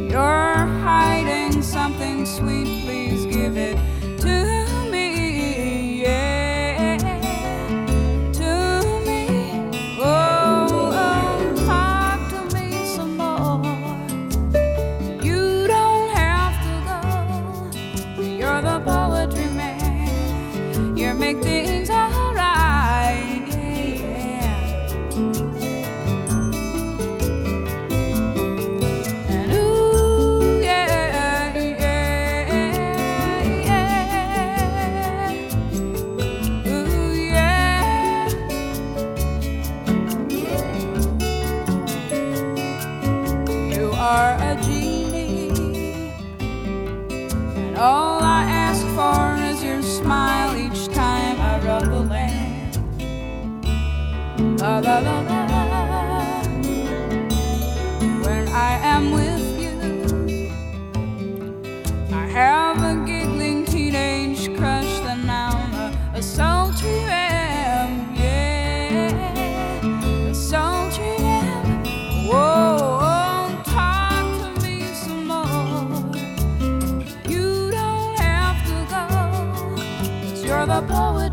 You're hiding something sweet, please give it to me, yeah, to me. Oh, oh, talk to me some more. You don't have to go. You're the poetry man. You make things alright, yeah. And ooh, yeah, yeah, yeah. Ooh, yeah. You are a genie, and all I ask for is your smile each time I rub the lamp. La la la la. When I am with you, I have a giggling teenage crush, then I'm a sultry lamb, yeah, a sultry lamb. Whoa, oh, talk to me some more. You don't have to go, 'cause you're the poet